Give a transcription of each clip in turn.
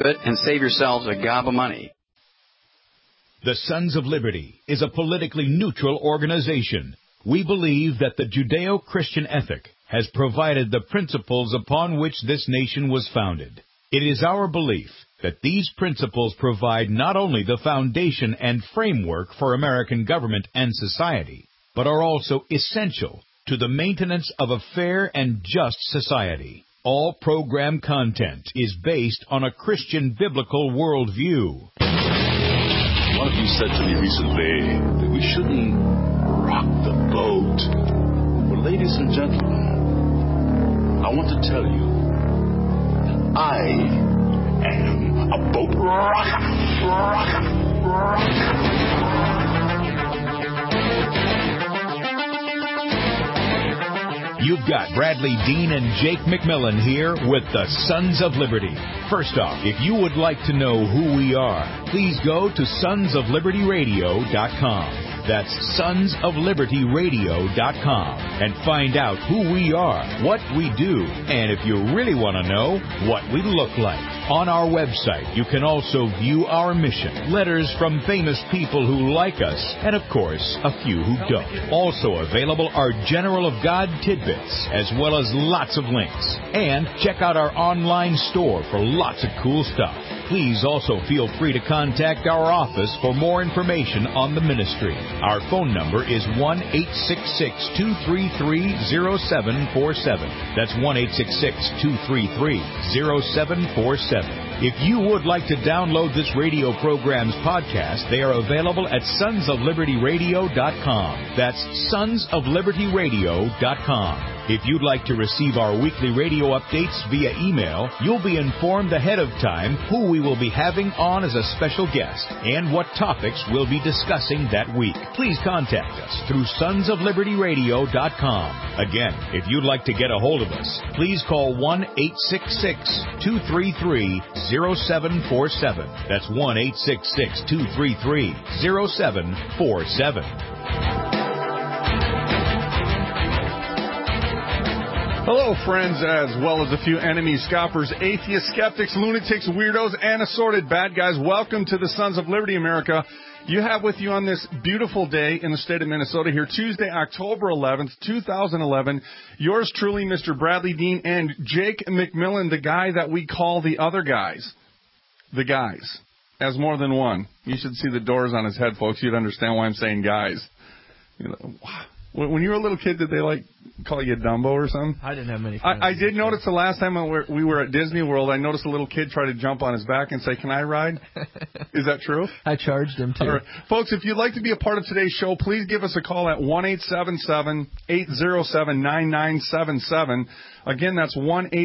it and save yourselves a gob of money. The Sons of Liberty is a politically neutral organization. We believe that the Judeo-Christian ethic has provided the principles upon which this nation was founded. It is our belief that these principles provide not only the foundation and framework for American government and society, but are also essential to the maintenance of a fair and just society. All program content is based on a Christian biblical worldview. One of you said to me recently that we shouldn't rock the boat. Well, ladies and gentlemen, I want to tell you, I am a boat rocker. You've got Bradley Dean and Jake McMillan here with the Sons of Liberty. First off, if you would like to know who we are, please go to sonsoflibertyradio.com. That's sonsoflibertyradio.com and find out who we are, what we do, and if you really want to know, what we look like. On our website, you can also view our mission, letters from famous people who like us, and of course, a few who don't. Also available are General of God tidbits, as well as lots of links. And check out our online store for lots of cool stuff. Please also feel free to contact our office for more information on the ministry. Our phone number is 1-866-233-0747. That's 1-866-233-0747. If you would like to download this radio program's podcast, they are available at sonsoflibertyradio.com. That's sonsoflibertyradio.com. If you'd like to receive our weekly radio updates via email, you'll be informed ahead of time who we will be having on as a special guest and what topics we'll be discussing that week. Please contact us through sonsoflibertyradio.com. Again, if you'd like to get a hold of us, please call 1-866-233-0747. That's 1-866-233-0747. Hello, friends, as well as a few enemies, scoffers, atheists, skeptics, lunatics, weirdos, and assorted bad guys. Welcome to the Sons of Liberty, America. You have with you on this beautiful day in the state of Minnesota here, Tuesday, October 11th, 2011, yours truly, Mr. Bradley Dean, and Jake McMillan, the guy that we call the other guys. The guys. As more than one. You should see the doors on his head, folks. You'd understand why I'm saying guys. You know, when you were a little kid, did they, call you Dumbo or something? I didn't have many friends. I did notice the last time we were at Disney World, I noticed a little kid try to jump on his back and say, "Can I ride?" Is that true? I charged him, too. All right. Folks, if you'd like to be a part of today's show, please give us a call at 1-877-807-9977. Again, that's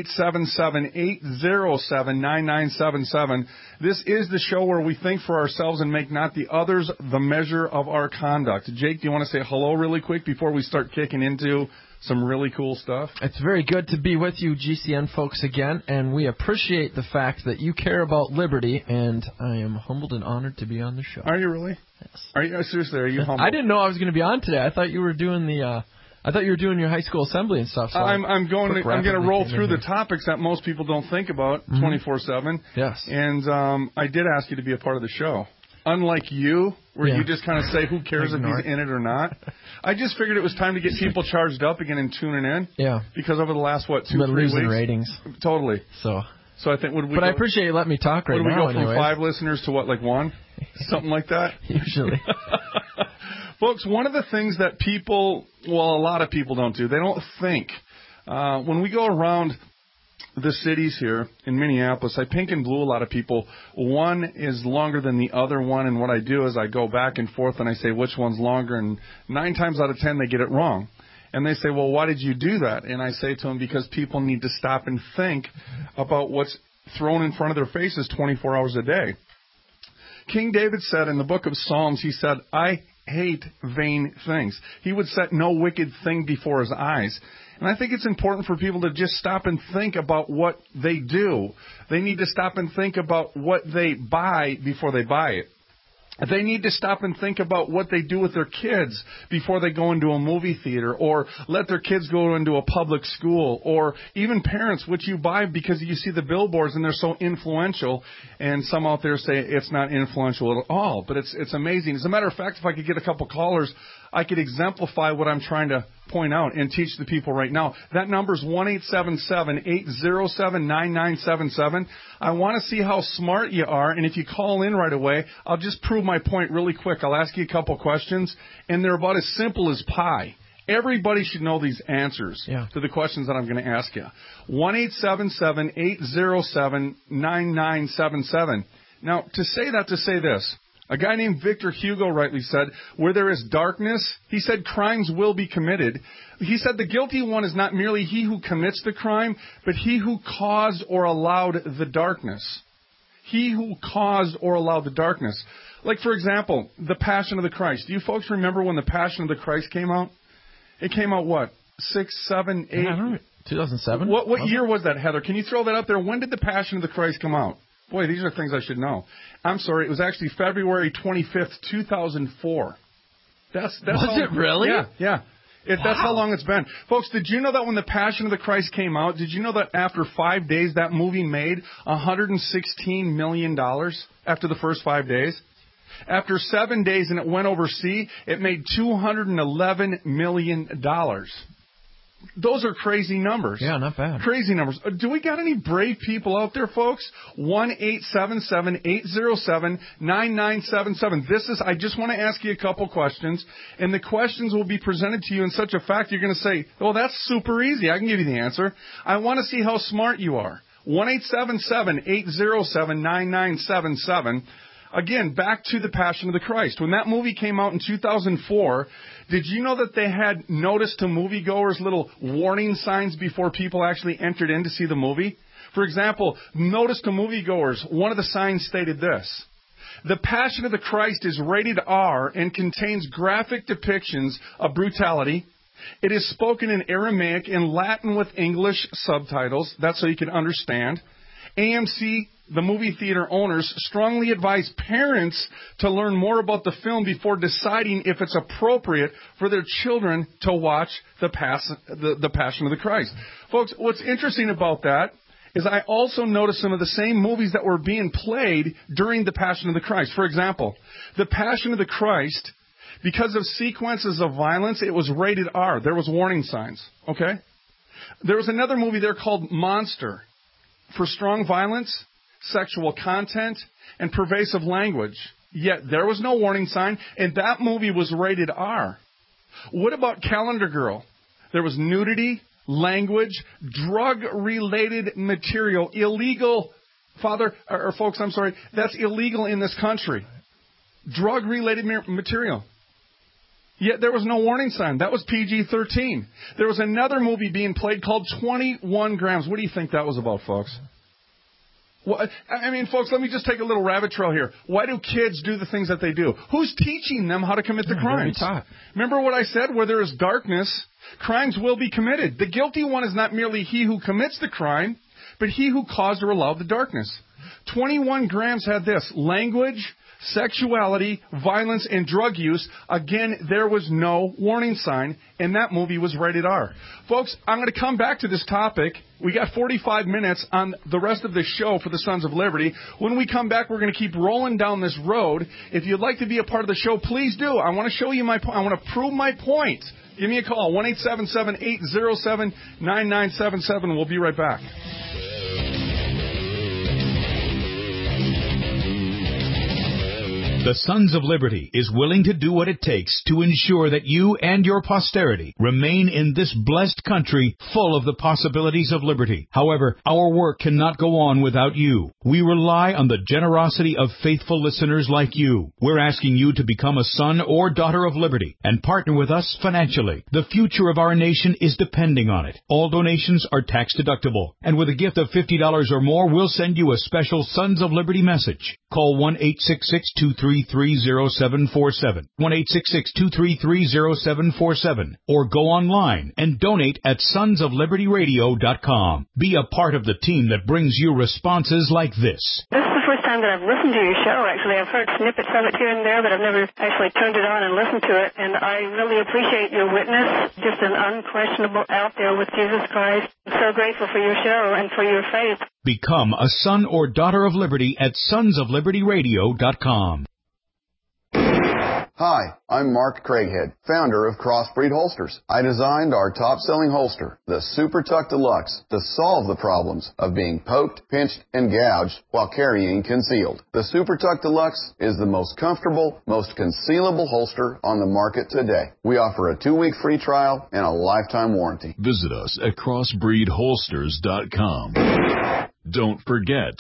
1-877-807-9977. This is the show where we think for ourselves and make not the others the measure of our conduct. Jake, do you want to say hello really quick before we start kicking into some really cool stuff? It's very good to be with you, GCN folks, again, and we appreciate the fact that you care about liberty, and I am humbled and honored to be on the show. Are you really? Yes. Are you seriously? Are you humbled? I didn't know I was going to be on today. I thought you were doing your high school assembly and stuff. So I'm going to roll through the topics that most people don't think about 24/7. Yes. And I did ask you to be a part of the show. Unlike you, where you just kind of say, who cares if he's in it or not? I just figured it was time to get people charged up again and tuning in. Yeah. Because over the last, 2-3 weeks? ratings. Totally. So I think, I appreciate you letting me talk right now. Would we go from 5 listeners to 1? Something like that? Usually. Folks, one of the things that a lot of people don't do, they don't think. When we go around the cities here in Minneapolis, I pink and blue a lot of people. One is longer than the other one, and what I do is I go back and forth and I say which one's longer, and 9 times out of 10 they get it wrong. And they say, well, why did you do that? And I say to them, because people need to stop and think about what's thrown in front of their faces 24 hours a day. King David said in the book of Psalms, he said, I hate vain things. He would set no wicked thing before his eyes. And I think it's important for people to just stop and think about what they do. They need to stop and think about what they buy before they buy it. They need to stop and think about what they do with their kids before they go into a movie theater, or let their kids go into a public school, or even parents, which you buy because you see the billboards and they're so influential. And some out there say it's not influential at all, but it's amazing. As a matter of fact, if I could get a couple callers, I could exemplify what I'm trying to point out and teach the people right now. That number is 1-877-807-9977. I want to see how smart you are, and if you call in right away, I'll just prove my point really quick. I'll ask you a couple questions, and they're about as simple as pie. Everybody should know these answers to the questions that I'm going to ask you. 1-877-807-9977. Now, to say this. A guy named Victor Hugo rightly said, where there is darkness, he said crimes will be committed. He said the guilty one is not merely he who commits the crime, but he who caused or allowed the darkness. He who caused or allowed the darkness. Like, for example, The Passion of the Christ. Do you folks remember when The Passion of the Christ came out? It came out, what, 6, 7, 8? 2007? What year was that, Heather? Can you throw that up there? When did The Passion of the Christ come out? Boy, these are things I should know. I'm sorry, it was actually February 25th, 2004. Was it really? Yeah. That's how long it's been. Folks, did you know that when The Passion of the Christ came out, did you know that after 5 days that movie made $116 million after the first 5 days? After 7 days and it went overseas, it made $211 million. Those are crazy numbers. Yeah, not bad. Crazy numbers. Do we got any brave people out there, folks? 1-877-807-9977. I just want to ask you a couple questions, and the questions will be presented to you in such a fact you're going to say, oh, that's super easy. I can give you the answer. I want to see how smart you are. 1-877-807-9977. Again, back to The Passion of the Christ. When that movie came out in 2004, did you know that they had notice to moviegoers little warning signs before people actually entered in to see the movie? For example, notice to moviegoers, one of the signs stated this: The Passion of the Christ is rated R and contains graphic depictions of brutality. It is spoken in Aramaic and Latin with English subtitles. That's so you can understand. AMC, the movie theater owners, strongly advise parents to learn more about the film before deciding if it's appropriate for their children to watch the Passion of the Christ. Folks, what's interesting about that is I also noticed some of the same movies that were being played during the Passion of the Christ. For example, The Passion of the Christ, because of sequences of violence, it was rated R. There was warning signs, okay? There was another movie there called Monster, for strong violence, sexual content, and pervasive language. Yet there was no warning sign, and that movie was rated R. What about Calendar Girl? There was nudity, language, drug-related material, illegal. Folks, I'm sorry, that's illegal in this country. Drug-related material. Yet there was no warning sign. That was PG-13. There was another movie being played called 21 Grams. What do you think that was about, folks? Well, I mean, folks, let me just take a little rabbit trail here. Why do kids do the things that they do? Who's teaching them how to commit the crimes? Remember what I said? Where there is darkness, crimes will be committed. The guilty one is not merely he who commits the crime, but he who caused or allowed the darkness. 21 Grams had this: language, sexuality, violence, and drug use. Again, there was no warning sign, and that movie was rated R. Folks, I'm going to come back to this topic. We got 45 minutes on the rest of this show for the Sons of Liberty. When we come back, we're going to keep rolling down this road. If you'd like to be a part of the show, please do. I want to show you my point. I want to prove my point. Give me a call, 1-877-807-9977. We'll be right back. The Sons of Liberty is willing to do what it takes to ensure that you and your posterity remain in this blessed country full of the possibilities of liberty. However, our work cannot go on without you. We rely on the generosity of faithful listeners like you. We're asking you to become a son or daughter of liberty and partner with us financially. The future of our nation is depending on it. All donations are tax deductible, and with a gift of $50 or more, we'll send you a special Sons of Liberty message. Call 1-866-233-0747, 1-866-233-0747, or go online and donate at sonsoflibertyradio.com. Be a part of the team that brings you responses like this. This is first time that I've listened to your show, actually. I've heard snippets of it here and there, but I've never actually turned it on and listened to it. And I really appreciate your witness, just an unquestionable out there with Jesus Christ. I'm so grateful for your show and for your faith. Become a son or daughter of liberty at sonsoflibertyradio.com. Hi, I'm Mark Craighead, founder of Crossbreed Holsters. I designed our top-selling holster, the Super Tuck Deluxe, to solve the problems of being poked, pinched, and gouged while carrying concealed. The Super Tuck Deluxe is the most comfortable, most concealable holster on the market today. We offer a 2-week free trial and a lifetime warranty. Visit us at crossbreedholsters.com. Don't forget,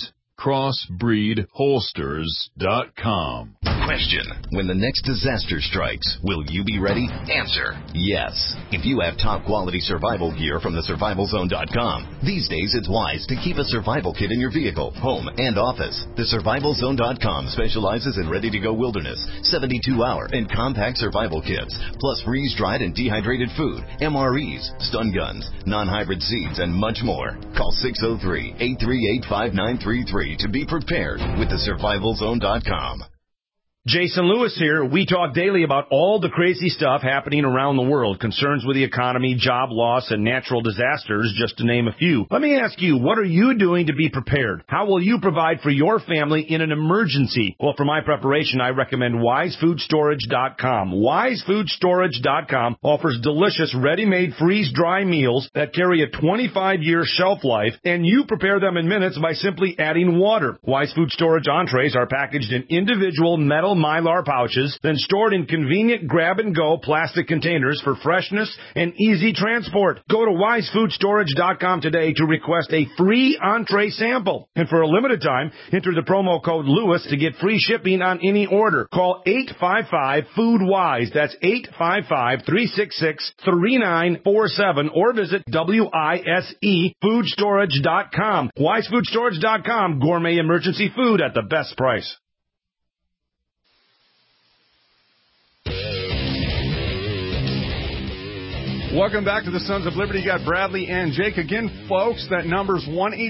crossbreedholsters.com. Question: when the next disaster strikes, will you be ready? Answer: yes. If you have top quality survival gear from the survivalzone.com, these days it's wise to keep a survival kit in your vehicle, home, and office. The survivalzone.com specializes in ready-to-go wilderness, 72-hour, and compact survival kits, plus freeze-dried and dehydrated food, MREs, stun guns, non-hybrid seeds, and much more. Call 603-838-5933 to be prepared with the survivalzone.com. Jason Lewis here. We talk daily about all the crazy stuff happening around the world, concerns with the economy, job loss, and natural disasters, just to name a few. Let me ask you, what are you doing to be prepared? How will you provide for your family in an emergency? Well, for my preparation, I recommend WiseFoodStorage.com. WiseFoodStorage.com offers delicious, ready-made, freeze-dry meals that carry a 25-year shelf life, and you prepare them in minutes by simply adding water. Wise Food Storage entrees are packaged in individual metal Mylar pouches, then stored in convenient grab-and-go plastic containers for freshness and easy transport. Go to WiseFoodStorage.com today to request a free entree sample. And for a limited time, enter the promo code Lewis to get free shipping on any order. Call 855-FOOD-WISE. That's 855-366-3947 or visit WISEFoodstorage.com. WiseFoodStorage.com. Gourmet emergency food at the best price. Welcome back to the Sons of Liberty. You got Bradley and Jake. Again, folks, that number's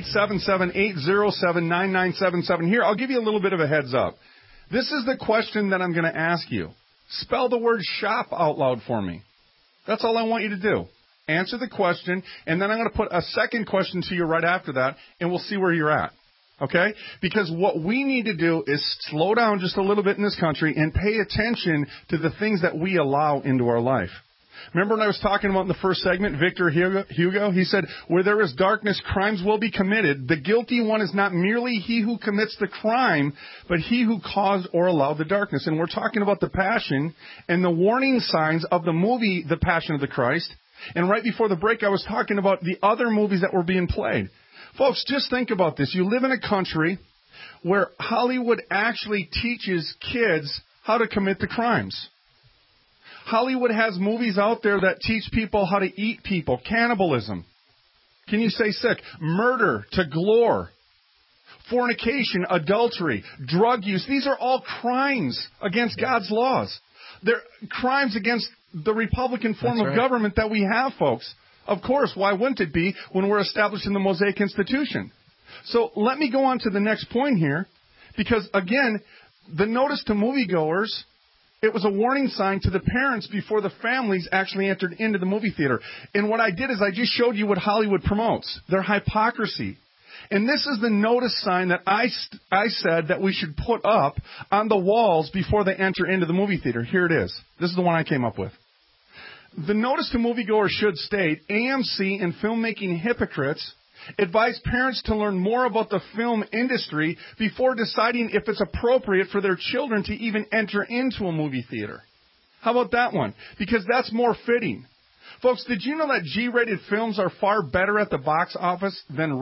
1-877-807-9977. Here, I'll give you a little bit of a heads up. This is the question that I'm going to ask you. Spell the word shop out loud for me. That's all I want you to do. Answer the question, and then I'm going to put a second question to you right after that, and we'll see where you're at. Okay? Because what we need to do is slow down just a little bit in this country and pay attention to the things that we allow into our life. Remember when I was talking about in the first segment, Victor Hugo? He said, where there is darkness, crimes will be committed. The guilty one is not merely he who commits the crime, but he who caused or allowed the darkness. And we're talking about the passion and the warning signs of the movie, The Passion of the Christ. And right before the break, I was talking about the other movies that were being played. Folks, just think about this. You live in a country where Hollywood actually teaches kids how to commit the crimes. Hollywood has movies out there that teach people how to eat people. Cannibalism. Can you say sick? Murder to galore. Fornication, adultery, drug use. These are all crimes against God's laws. They're crimes against the Republican form of government that we have, folks. Of course, why wouldn't it be when we're establishing the Mosaic Institution? So let me go on to the next point here, because, again, the notice to moviegoers, it was a warning sign to the parents before the families actually entered into the movie theater. And what I did is I just showed you what Hollywood promotes, their hypocrisy. And this is the notice sign that I said that we should put up on the walls before they enter into the movie theater. Here it is. This is the one I came up with. The notice to moviegoers should state, AMC and filmmaking hypocrites advise parents to learn more about the film industry before deciding if it's appropriate for their children to even enter into a movie theater. How about that one? Because that's more fitting. Folks, did you know that G-rated films are far better at the box office than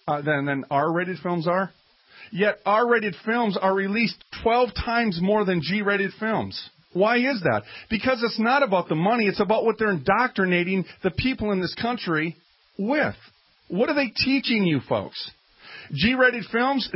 R-rated films are? Yet R-rated films are released 12 times more than G-rated films. Why is that? Because it's not about the money. It's about what they're indoctrinating the people in this country with. What are they teaching you, folks? G-rated films,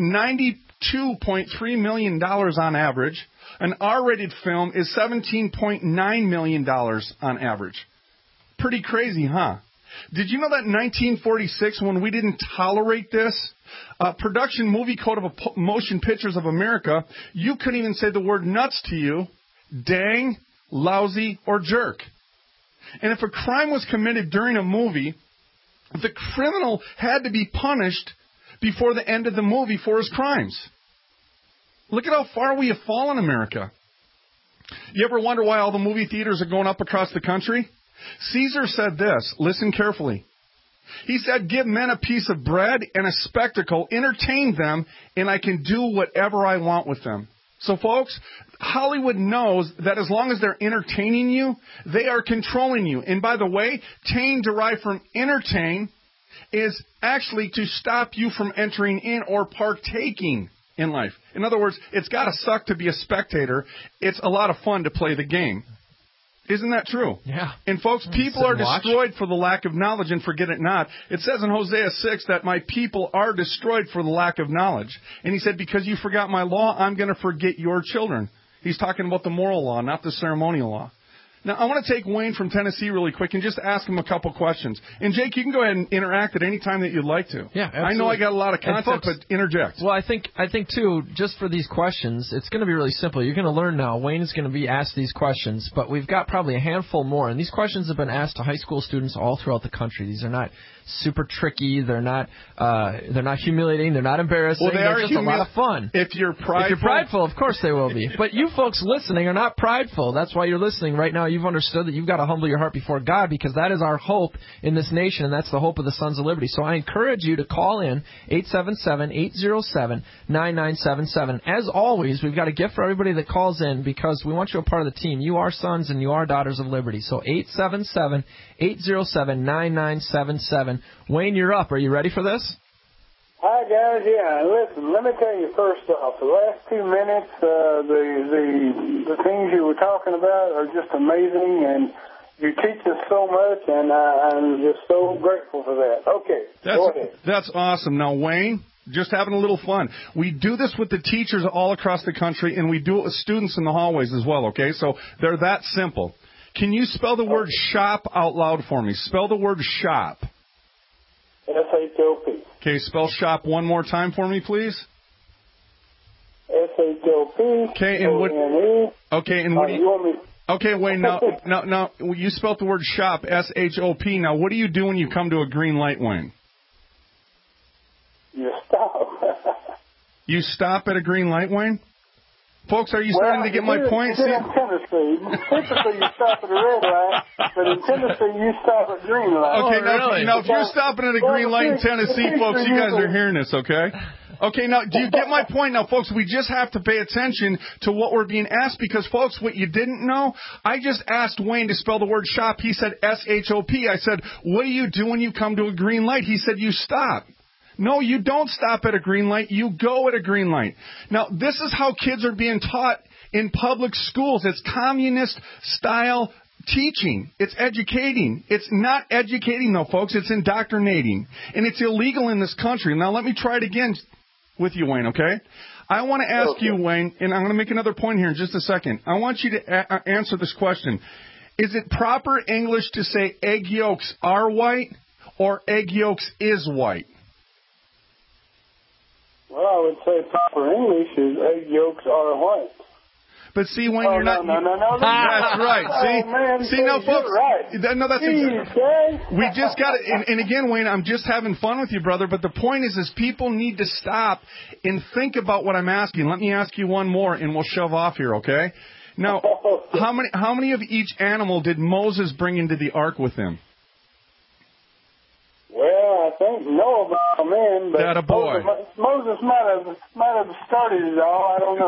$92.3 million on average. An R-rated film is $17.9 million on average. Pretty crazy, huh? Did you know that in 1946, when we didn't tolerate this, Production Movie Code of Motion Pictures of America, you couldn't even say the word nuts to you, dang, lousy, or jerk. And if a crime was committed during a movie, the criminal had to be punished before the end of the movie for his crimes. Look at how far we have fallen, America. You ever wonder why all the movie theaters are going up across the country? Caesar said this. Listen carefully. He said, give men a piece of bread and a spectacle, entertain them, and I can do whatever I want with them. So, folks, Hollywood knows that as long as they're entertaining you, they are controlling you. And by the way, tain derived from entertain is actually to stop you from entering in or partaking in life. In other words, it's got to suck to be a spectator. It's a lot of fun to play the game. Isn't that true? Yeah. And folks, people are destroyed for the lack of knowledge, and forget it not. It says in Hosea 6 that my people are destroyed for the lack of knowledge. And he said, because you forgot my law, I'm going to forget your children. He's talking about the moral law, not the ceremonial law. Now, I want to take Wayne from Tennessee really quick and just ask him a couple questions. And, Jake, you can go ahead and interact at any time that you'd like to. Yeah, absolutely. I know I got a lot of content, folks, but interject. Well, I think, too, just for these questions, it's going to be really simple. You're going to learn now. Wayne is going to be asked these questions, but we've got probably a handful more. And these questions have been asked to high school students all throughout the country. These are not super tricky. They're not humiliating. They're not embarrassing. Well, they're just a lot of fun. If you're prideful, of course they will be. But you folks listening are not prideful. That's why you're listening right now. You've understood that you've got to humble your heart before God, because that is our hope in this nation, and that's the hope of the Sons of Liberty. So I encourage you to call in 877-807-9977. As always, we've got a gift for everybody that calls in, because we want you a part of the team. You are sons and you are daughters of liberty. So 877-807-9977. Wayne, you're up. Are you ready for this? Hi, guys. Yeah, listen, let me tell you first off, the last 2 minutes, the things you were talking about are just amazing, and you teach us so much, and I'm just so grateful for that. Okay, go ahead. That's awesome. Now, Wayne, just having a little fun. We do this with the teachers all across the country, and we do it with students in the hallways as well, okay? So they're that simple. Can you spell the word shop out loud for me? Spell the word shop. S-H-O-P. Okay, spell shop one more time for me, please. S-H-O-P. Okay, and what? Okay, and what do you? Okay, Wayne. Now, you spelled the word shop, S-H-O-P. Now, what do you do when you come to a green light, Wayne? You stop. You stop at a green light, Wayne? Folks, are you starting to get my point? In Tennessee, typically you stop at a red light, but in Tennessee you stop at green light. Okay, now if you're stopping at a green light in Tennessee, folks, you guys are hearing this, okay? Okay, now, do you get my point? Now, folks, we just have to pay attention to what we're being asked, because, folks, what you didn't know, I just asked Wayne to spell the word shop. He said S-H-O-P. I said, what do you do when you come to a green light? He said, you stop. No, you don't stop at a green light. You go at a green light. Now, this is how kids are being taught in public schools. It's communist-style teaching. It's educating. It's not educating, though, folks. It's indoctrinating. And it's illegal in this country. Now, let me try it again with you, Wayne, okay? I want to ask you, Wayne, and I'm going to make another point here in just a second. I want you to answer this question. Is it proper English to say egg yolks are white or egg yolks is white? Well, I would say proper English is egg yolks are white. But see, Wayne, you're not. No. That's right. See, oh, man, see, now, folks. Right. No, that's exactly. We just got it. And again, Wayne, I'm just having fun with you, brother. But the point is people need to stop and think about what I'm asking. Let me ask you one more, and we'll shove off here, okay? Now, how many of each animal did Moses bring into the ark with him? Well, I think Noah brought them in, but that a boy. Moses might have started it all. I don't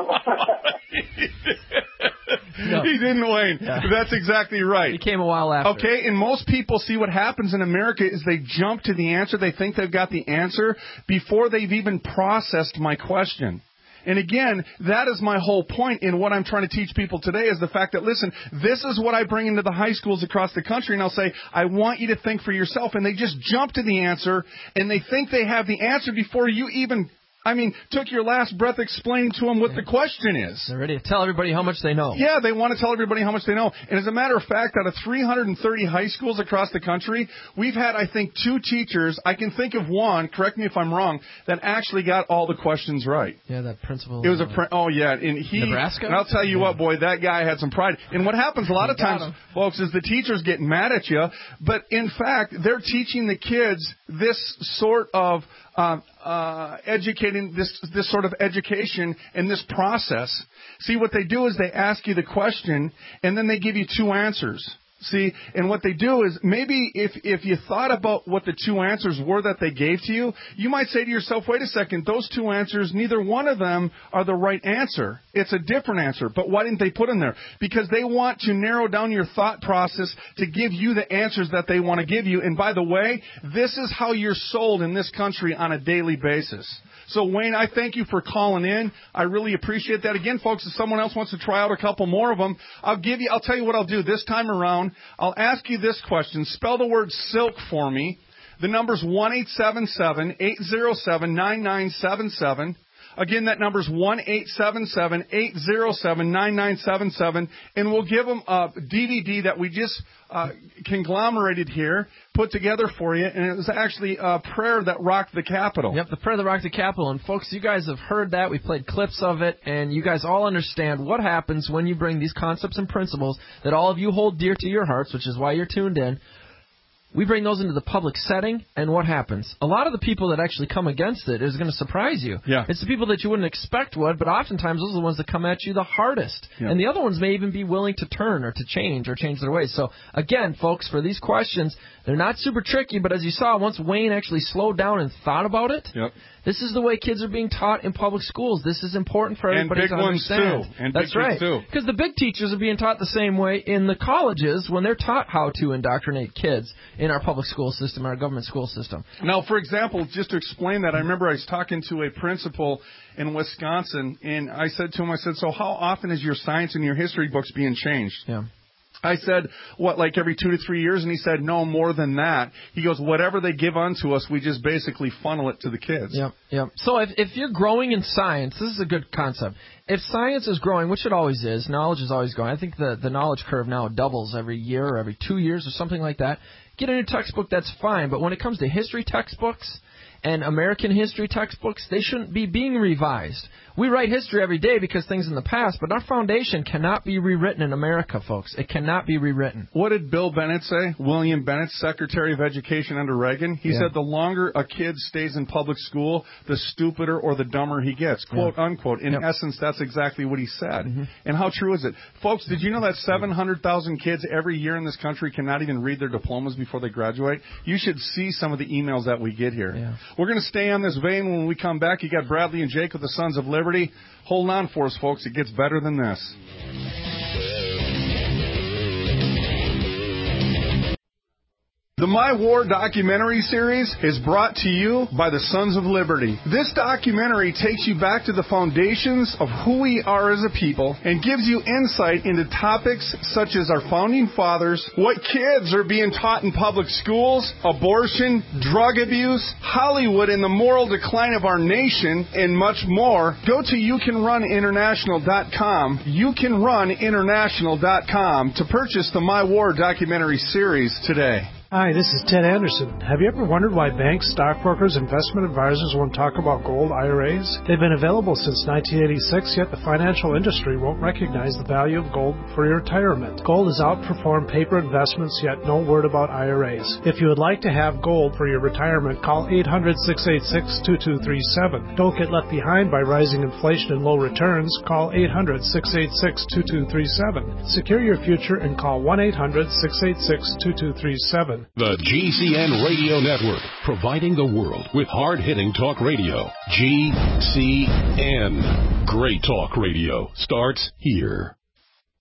know. He didn't, Wayne. Yeah. That's exactly right. He came a while after. Okay, and most people see what happens in America is they jump to the answer. They think they've got the answer before they've even processed my question. And again, that is my whole point in what I'm trying to teach people today is the fact that, listen, this is what I bring into the high schools across the country, and I'll say, I want you to think for yourself. And they just jump to the answer, and they think they have the answer before you even I mean, took your last breath explaining to them what the question is. They're ready to tell everybody how much they know. Yeah, they want to tell everybody how much they know. And as a matter of fact, out of 330 high schools across the country, we've had, I think, 2 teachers, I can think of one, correct me if I'm wrong, that actually got all the questions right. Yeah, that principal. It was and Nebraska? And I'll tell you what, boy, that guy had some pride. And what happens a lot of times, folks, is the teachers get mad at you, but in fact, they're teaching the kids this sort of educating this sort of education and this process. See, what they do is they ask you the question, and then they give you 2 answers. See, and what they do is maybe if you thought about what the 2 answers were that they gave to you, you might say to yourself, wait a second, those 2 answers, neither one of them are the right answer. It's a different answer. But why didn't they put in there? Because they want to narrow down your thought process to give you the answers that they want to give you. And by the way, this is how you're sold in this country on a daily basis. So, Wayne, I thank you for calling in. I really appreciate that. Again, folks, if someone else wants to try out a couple more of them, I'll tell you what I'll do this time around. I'll ask you this question. Spell the word silk for me. The number's 1-877-807-9977. Again, that number's 1-877-807-9977, and we'll give them a DVD that we just conglomerated here, put together for you, and it was actually a prayer that rocked the Capitol. Yep, the prayer that rocked the Capitol. And, folks, you guys have heard that. We played clips of it, and you guys all understand what happens when you bring these concepts and principles that all of you hold dear to your hearts, which is why you're tuned in. We bring those into the public setting, and what happens? A lot of the people that actually come against it is going to surprise you. Yeah. It's the people that you wouldn't expect would, but oftentimes those are the ones that come at you the hardest. Yeah. And the other ones may even be willing to turn or to change their ways. So, again, folks, for these questions, they're not super tricky, but as you saw, once Wayne actually slowed down and thought about it, this is the way kids are being taught in public schools. This is important for everybody to understand. And big ones, too. And that's big right. too. Because the big teachers are being taught the same way in the colleges when they're taught how to indoctrinate kids in our public school system, our government school system. Now, for example, just to explain that, I remember I was talking to a principal in Wisconsin, and I said to him, so how often is your science and your history books being changed? Yeah. I said, like every 2 to 3 years? And he said, no, more than that. He goes, whatever they give unto us, we just basically funnel it to the kids. Yep. So if you're growing in science, this is a good concept. If science is growing, which it always is, knowledge is always growing. I think the knowledge curve now doubles every year or every 2 years or something like that. Get a new textbook, that's fine. But when it comes to history textbooks and American history textbooks, they shouldn't be being revised. We write history every day because things in the past, but our foundation cannot be rewritten in America, folks. It cannot be rewritten. What did Bill Bennett say? William Bennett, Secretary of Education under Reagan. He said the longer a kid stays in public school, the stupider or the dumber he gets, quote, unquote. In essence, that's exactly what he said. Mm-hmm. And how true is it? Folks, did you know that 700,000 kids every year in this country cannot even read their diplomas before they graduate? You should see some of the emails that we get here. Yeah. We're going to stay on this vein. When we come back, you got Bradley and Jake with the Sons of Liberty. Hold on for us, folks. It gets better than this. The My War documentary series is brought to you by the Sons of Liberty. This documentary takes you back to the foundations of who we are as a people and gives you insight into topics such as our founding fathers, what kids are being taught in public schools, abortion, drug abuse, Hollywood and the moral decline of our nation, and much more. Go to YouCanRunInternational.com, YouCanRunInternational.com to purchase the My War documentary series today. Hi, this is Ted Anderson. Have you ever wondered why banks, stockbrokers, investment advisors won't talk about gold IRAs? They've been available since 1986, yet the financial industry won't recognize the value of gold for your retirement. Gold has outperformed paper investments, yet no word about IRAs. If you would like to have gold for your retirement, call 800-686-2237. Don't get left behind by rising inflation and low returns. Call 800-686-2237. Secure your future and call 1-800-686-2237. The GCN Radio Network, providing the world with hard-hitting talk radio. GCN. Great talk radio starts here.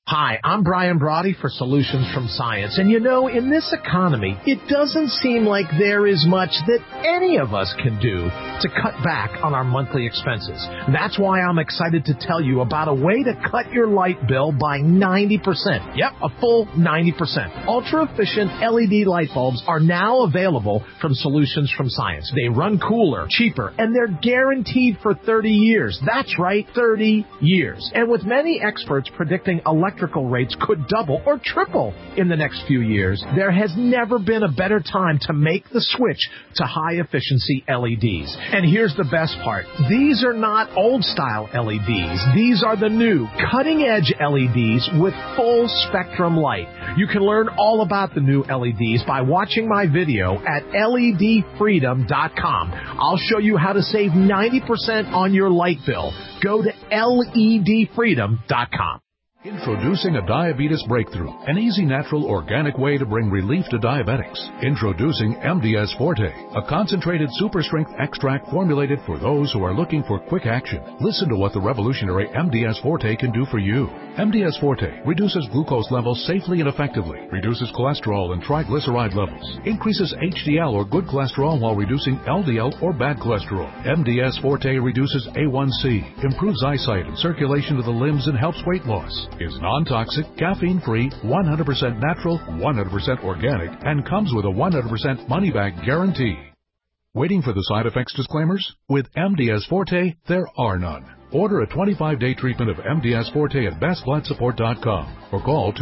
Hi, I'm Brian Brody for Solutions from Science. And you know, in this economy, it doesn't seem like there is much that any of us can do to cut back on our monthly expenses. That's why I'm excited to tell you about a way to cut your light bill by 90%. Yep, a full 90%. Ultra-efficient LED light bulbs are now available from Solutions from Science. They run cooler, cheaper, and they're guaranteed for 30 years. That's right, 30 years. And with many experts predicting electrical rates could double or triple in the next few years, there has never been a better time to make the switch to high-efficiency LEDs. And here's the best part. These are not old-style LEDs. These are the new, cutting-edge LEDs with full-spectrum light. You can learn all about the new LEDs by watching my video at ledfreedom.com. I'll show you how to save 90% on your light bill. Go to ledfreedom.com. Introducing a diabetes breakthrough, an easy, natural, organic way to bring relief to diabetics. Introducing MDS Forte, a concentrated super-strength extract formulated for those who are looking for quick action. Listen to what the revolutionary MDS Forte can do for you. MDS Forte reduces glucose levels safely and effectively, reduces cholesterol and triglyceride levels, increases HDL or good cholesterol while reducing LDL or bad cholesterol. MDS Forte reduces A1C, improves eyesight and circulation to the limbs, and helps weight loss. Is non-toxic, caffeine-free, 100% natural, 100% organic, and comes with a 100% money-back guarantee. Waiting for the side effects disclaimers? With MDS Forte, there are none. Order a 25-day treatment of MDS Forte at bestbloodsupport.com or call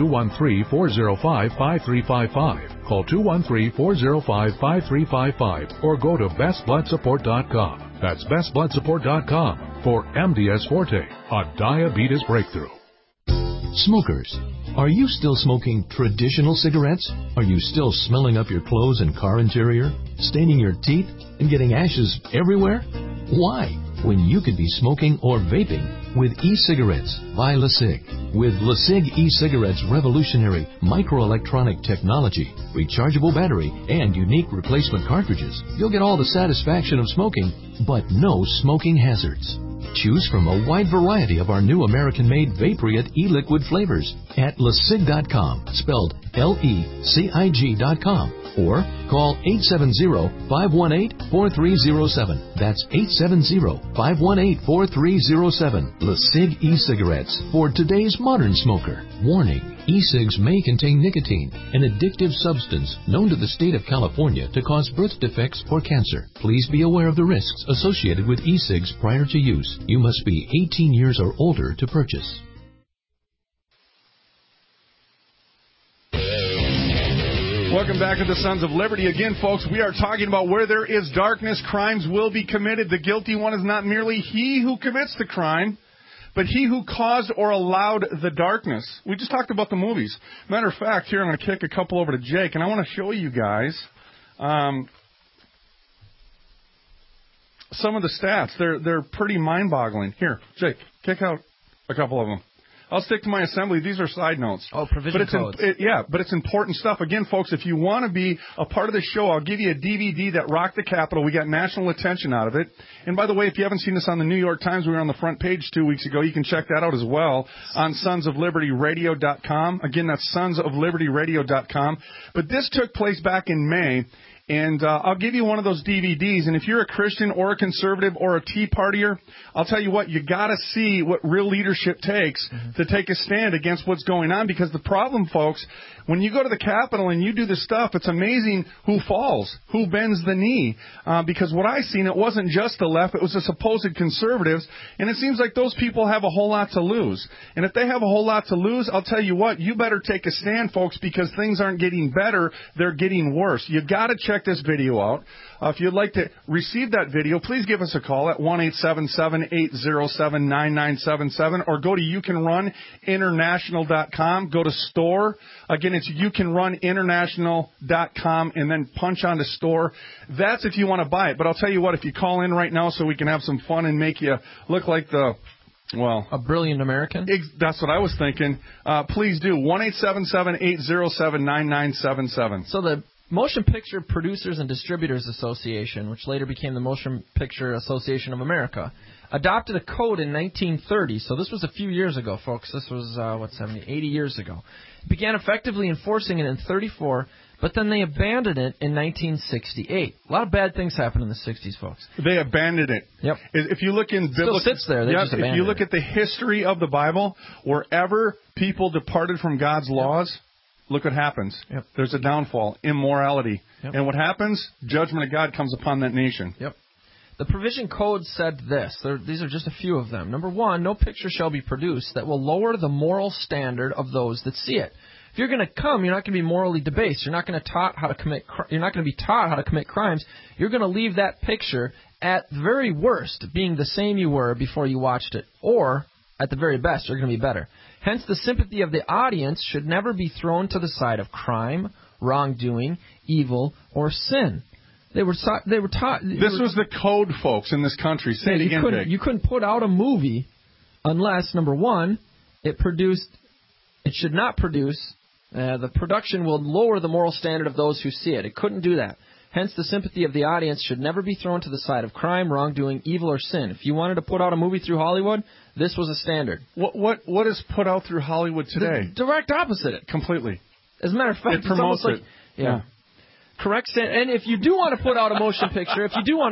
213-405-5355. Call 213-405-5355 or go to bestbloodsupport.com. That's bestbloodsupport.com for MDS Forte, a diabetes breakthrough. Smokers, are you still smoking traditional cigarettes? Are you still smelling up your clothes and car interior, staining your teeth, and getting ashes everywhere? Why, when you could be smoking or vaping with e-cigarettes by LeSig? With LeSig e-cigarettes' revolutionary microelectronic technology, rechargeable battery, and unique replacement cartridges, you'll get all the satisfaction of smoking, but no smoking hazards. Choose from a wide variety of our new American-made Vaporite e-liquid flavors at LeSig.com, spelled LECIG.com, or call 870-518-4307. That's 870-518-4307. LeSig e-cigarettes for today's modern smoker. Warning, e-cigs may contain nicotine, an addictive substance known to the state of California to cause birth defects or cancer. Please be aware of the risks associated with e-cigs prior to use. You must be 18 years or older to purchase. Welcome back to the Sons of Liberty. Again, folks, we are talking about where there is darkness, crimes will be committed. The guilty one is not merely he who commits the crime, but he who caused or allowed the darkness. We just talked about the movies. Matter of fact, here I'm going to kick a couple over to Jake, and I want to show you guys some of the stats. They're pretty mind-boggling. Here, Jake, kick out a couple of them. I'll stick to my assembly. These are side notes. Oh, provision codes. But it's important stuff. Again, folks, if you want to be a part of the show, I'll give you a DVD that rocked the Capitol. We got national attention out of it. And by the way, if you haven't seen this on the New York Times, we were on the front page 2 weeks ago. You can check that out as well on sonsoflibertyradio.com. Again, that's sonsoflibertyradio.com. But this took place back in May. And I'll give you one of those DVDs. And if you're a Christian or a conservative or a Tea Partier, I'll tell you what, you got to see what real leadership takes to take a stand against what's going on. Because the problem, folks, when you go to the Capitol and you do this stuff, it's amazing who falls, who bends the knee. Because what I seen, it wasn't just the left, it was the supposed conservatives. And it seems like those people have a whole lot to lose. And if they have a whole lot to lose, I'll tell you what, you better take a stand, folks, because things aren't getting better, they're getting worse. You've got to check this video out. If you'd like to receive that video, please give us a call at 1-877-807-9977 or go to youcanruninternational.com. Go to store. Again, it's youcanruninternational.com and then punch on to store. That's if you want to buy it. But I'll tell you what, if you call in right now so we can have some fun and make you look like a brilliant American? That's what I was thinking. Please do. 1-877-807-9977. So the Motion Picture Producers and Distributors Association, which later became the Motion Picture Association of America, adopted a code in 1930. So this was a few years ago, folks. This was, 80 years ago. It began effectively enforcing it in 34, but then they abandoned it in 1968. A lot of bad things happened in the 60s, folks. They abandoned it. Yep. If you look in biblical, still sits there. They just abandoned if you look it. at the history of the Bible, wherever people departed from God's laws, look what happens. Yep. There's a downfall, immorality. Yep. And what happens? Judgment of God comes upon that nation. Yep. The provision code said this. These are just a few of them. Number one, no picture shall be produced that will lower the moral standard of those that see it. If you're going to come, you're not going to be morally debased. You're not going to You're not going to be taught how to commit crimes. You're going to leave that picture at the very worst being the same you were before you watched it, or at the very best, you're going to be better. Hence, the sympathy of the audience should never be thrown to the side of crime, wrongdoing, evil, or sin. They were taught. This was the code, folks, in this country. Say it again, Vic. You couldn't put out a movie unless, number one, it should not produce. The production will lower the moral standard of those who see it. It couldn't do that. Hence, the sympathy of the audience should never be thrown to the side of crime, wrongdoing, evil, or sin. If you wanted to put out a movie through Hollywood, this was a standard. What is put out through Hollywood today? The direct opposite. It completely. As a matter of fact, it promotes it's almost like yeah. Correct. And if you do want to put out a motion picture,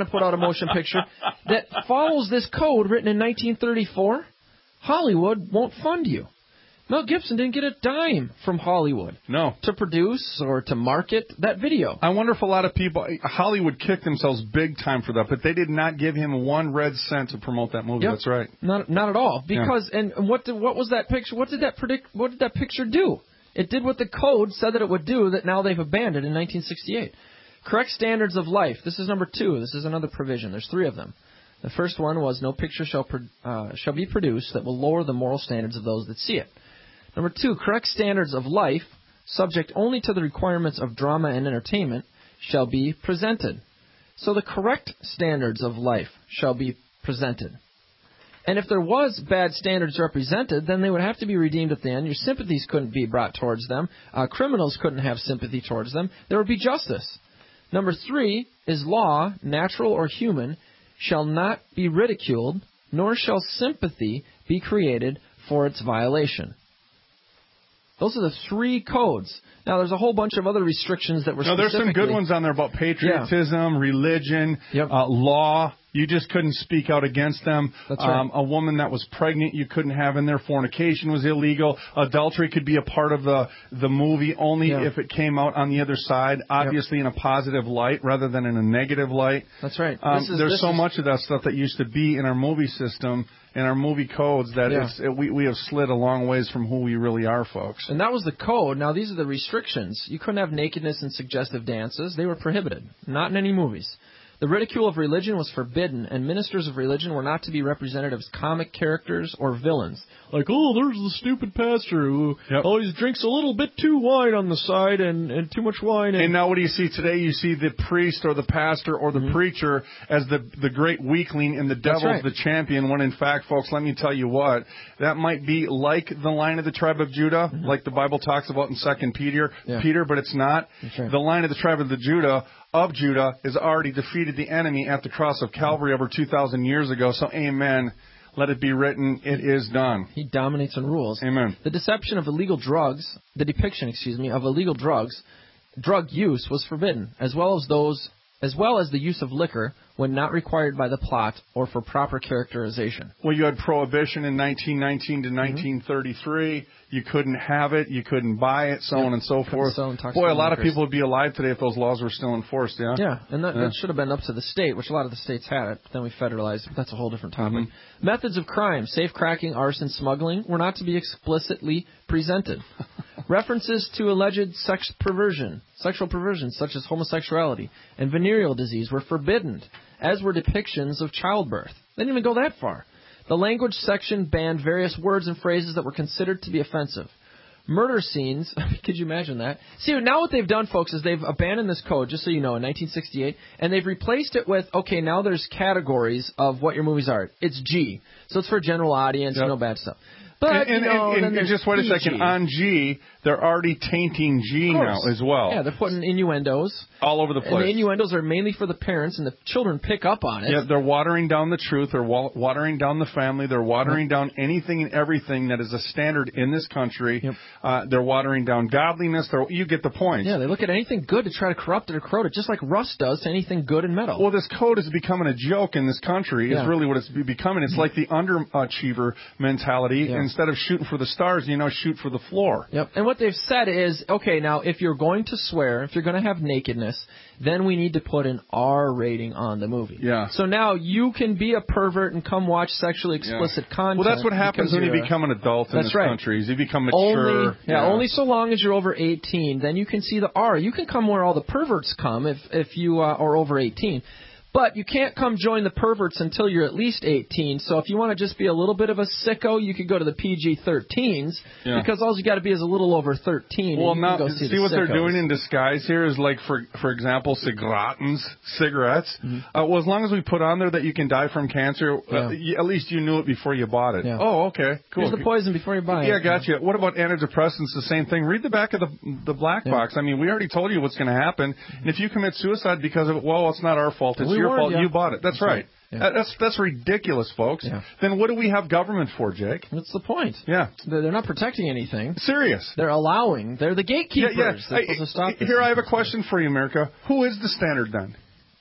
that follows this code written in 1934, Hollywood won't fund you. Mel Gibson didn't get a dime from Hollywood. No. To produce or to market that video. I wonder if a lot of people, Hollywood kicked themselves big time for that, but they did not give him 1 red cent to promote that movie. Yep. That's right. Not at all. Because, and what was that picture? What did that picture do? It did what the code said that it would do that now they've abandoned in 1968. Correct standards of life. This is number 2. This is another provision. There's 3 of them. The first one was no picture shall be produced that will lower the moral standards of those that see it. Number 2, correct standards of life, subject only to the requirements of drama and entertainment, shall be presented. So the correct standards of life shall be presented. And if there was bad standards represented, then they would have to be redeemed at the end. Your sympathies couldn't be brought towards them. Criminals couldn't have sympathy towards them. There would be justice. Number 3 is law, natural or human, shall not be ridiculed, nor shall sympathy be created for its violation. Those are the 3 codes. Now, there's a whole bunch of other restrictions that were there's some good ones on there about patriotism, religion, law. You just couldn't speak out against them. That's right. A woman that was pregnant, you couldn't have in there. Fornication was illegal. Adultery could be a part of the movie only if it came out on the other side, obviously in a positive light rather than in a negative light. That's right. There's so much of that stuff that used to be in our movie system, in our movie codes, that we have slid a long ways from who we really are, folks. And that was the code. Now, these are the restrictions. You couldn't have nakedness and suggestive dances. They were prohibited. Not in any movies. The ridicule of religion was forbidden, and ministers of religion were not to be represented as comic characters or villains. Like, oh, there's the stupid pastor who always drinks a little bit too wine on the side and too much wine. And now what do you see today? You see the priest or the pastor or the preacher as the great weakling and the devil's the champion, when in fact, folks, let me tell you what, that might be like the Lion of the tribe of Judah, like the Bible talks about in 2 Peter, but it's not. Right. The Lion of the tribe of Judah has already defeated the enemy at the cross of Calvary over 2,000 years ago. So, amen. Let it be written. It is done. He dominates and rules. Amen. The depiction of illegal drugs, drug use was forbidden, as well as the use of liquor when not required by the plot or for proper characterization. Well, you had prohibition in 1919 to 1933. You couldn't have it. You couldn't buy it, so on and so forth. Boy, a lot of people would be alive today if those laws were still enforced, Yeah, and that should have been up to the state, which a lot of the states had it. But then we federalized it. But that's a whole different topic. Methods of crime, safecracking, arson, smuggling, were not to be explicitly presented. References to alleged sexual perversion, such as homosexuality and venereal disease, were forbidden, as were depictions of childbirth. They didn't even go that far. The language section banned various words and phrases that were considered to be offensive. Murder scenes, could you imagine that? See, now what they've done, folks, is they've abandoned this code, just so you know, in 1968, and they've replaced it with, okay, now there's categories of what your movies are. It's G, so it's for general audience, no bad stuff. But, and just wait a second. On G, they're already tainting G now as well. Yeah, they're putting innuendos all over the place. And the innuendos are mainly for the parents, and the children pick up on it. Yeah, they're watering down the truth. They're watering down the family. They're watering down anything and everything that is a standard in this country. Yep. They're watering down godliness. You get the point. Yeah, they look at anything good to try to corrupt it or corrode it, just like rust does to anything good in metal. Well, this code is becoming a joke in this country. Is really what it's becoming. It's like the underachiever mentality. Yeah. Instead of shooting for the stars, shoot for the floor. Yep. And what they've said is, okay, now if you're going to swear, if you're going to have nakedness, then we need to put an R rating on the movie. Yeah. So now you can be a pervert and come watch sexually explicit content. Well, that's what happens when you become an adult in this country. Is you become mature. Only so long as you're over 18, then you can see the R. You can come where all the perverts come if you are over 18. But you can't come join the perverts until you're at least 18. So if you want to just be a little bit of a sicko, you could go to the PG-13s because all you got to be is a little over 13. Well, now see what they're doing in disguise here is like, for example, cigarettes. Mm-hmm. Well, as long as we put on there that you can die from cancer, at least you knew it before you bought it. Yeah. Oh, okay, cool. Here's the poison before you buy it. Yeah, gotcha. What about antidepressants? The same thing. Read the back of the black box. I mean, we already told you what's going to happen. And if you commit suicide because of it, well, it's not our fault. It's your fault. You bought it. That's right. Yeah. That's ridiculous, folks. Yeah. Then what do we have government for, Jake? That's the point. Yeah. They're not protecting anything. Serious. They're allowing. They're the gatekeepers. Yeah. They're supposed to stop this. Here, I have a question for you, America. Who is the standard then?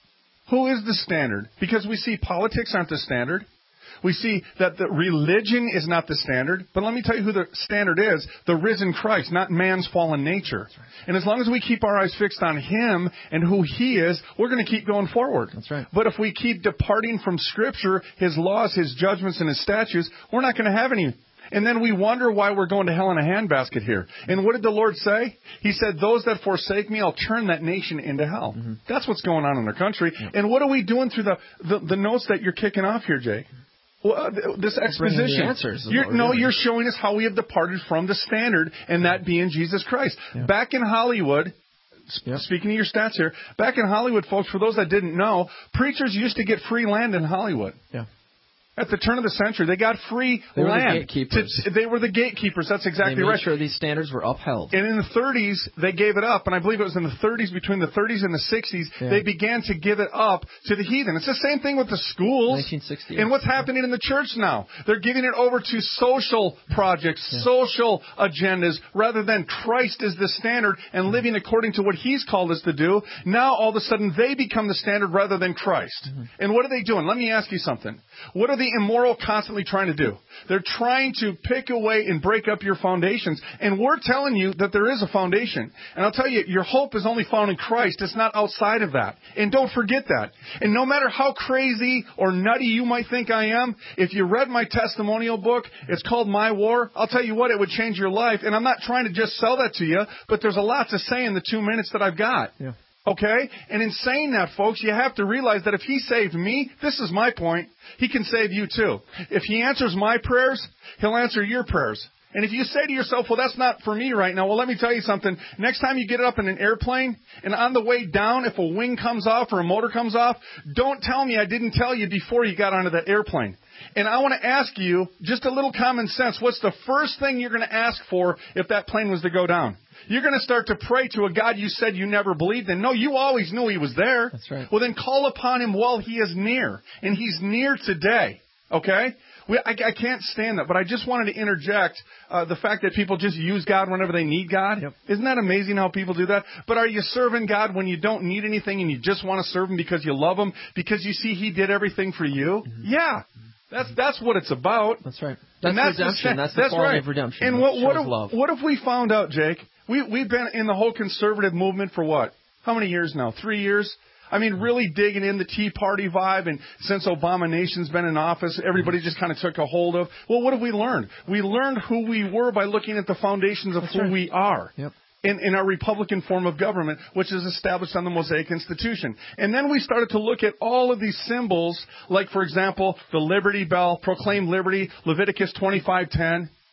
Who is the standard? Because we see politics aren't the standard. We see that the religion is not the standard. But let me tell you who the standard is. The risen Christ, not man's fallen nature. Right. And as long as we keep our eyes fixed on Him and who He is, we're going to keep going forward. That's right. But if we keep departing from Scripture, His laws, His judgments, and His statutes, we're not going to have any. And then we wonder why we're going to hell in a handbasket here. And what did the Lord say? He said, those that forsake me, I'll turn that nation into hell. Mm-hmm. That's what's going on in our country. Yeah. And what are we doing through the notes that you're kicking off here, Jake? Well, this exposition. You're showing us how we have departed from the standard, and that being Jesus Christ. Yeah. Back in Hollywood, speaking of your stats here, back in Hollywood, folks, for those that didn't know, preachers used to get free land in Hollywood. Yeah. At the turn of the century, they got free land. They were the gatekeepers. They were the gatekeepers. That's exactly right. They made sure these standards were upheld. And in the 30s, they gave it up. And I believe it was in the 30s, between the 30s and the 60s, they began to give it up to the heathen. It's the same thing with the schools. 1960. And what's happening in the church now? They're giving it over to social projects, social agendas, rather than Christ is the standard and living according to what He's called us to do. Now, all of a sudden, they become the standard rather than Christ. Mm-hmm. And what are they doing? Let me ask you something. What are the immoral constantly trying to do? They're trying to pick away and break up your foundations. And we're telling you that there is a foundation. And I'll tell you, your hope is only found in Christ. It's not outside of that. And don't forget that. And no matter how crazy or nutty you might think I am, if you read my testimonial book, it's called My War, I'll tell you what, it would change your life. And I'm not trying to just sell that to you, but there's a lot to say in the 2 minutes that I've got. Yeah. Okay? And in saying that, folks, you have to realize that if He saved me, this is my point, He can save you too. If He answers my prayers, He'll answer your prayers. And if you say to yourself, well, that's not for me right now, well, let me tell you something. Next time you get up in an airplane, and on the way down, if a wing comes off or a motor comes off, don't tell me I didn't tell you before you got onto that airplane. And I want to ask you, just a little common sense, what's the first thing you're going to ask for if that plane was to go down? You're going to start to pray to a God you said you never believed in. No, you always knew He was there. That's right. Well, then call upon Him while He is near. And He's near today. Okay? I can't stand that, but I just wanted to interject the fact that people just use God whenever they need God. Yep. Isn't that amazing how people do that? But are you serving God when you don't need anything and you just want to serve Him because you love Him, because you see He did everything for you? Mm-hmm. Yeah. That's what it's about. That's right. That's redemption. That's the quality of redemption. And what if we found out, Jake? We've been in the whole conservative movement for what? How many years now? 3 years? I mean, really digging in the Tea Party vibe, and since Obama Nation's been in office, everybody just kind of took a hold of. Well, what have we learned? We learned who we were by looking at the foundations of who we are. Yep. In our Republican form of government, which is established on the Mosaic Institution. And then we started to look at all of these symbols, like, for example, the Liberty Bell, proclaim liberty, Leviticus 25:10.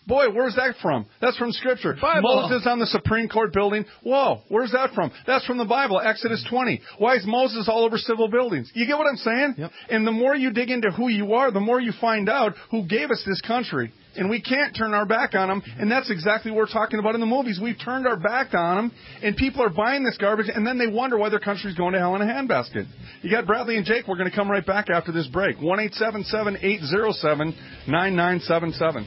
Boy, where's that from? That's from Scripture. Bible. Moses on the Supreme Court building. Whoa, where's that from? That's from the Bible, Exodus 20. Why is Moses all over civil buildings? You get what I'm saying? Yep. And the more you dig into who you are, the more you find out who gave us this country. And we can't turn our back on them, and that's exactly what we're talking about in the movies. We've turned our back on them, and people are buying this garbage, and then they wonder why their country's going to hell in a handbasket. You got Bradley and Jake. We're going to come right back after this break. 1-877-807-9977.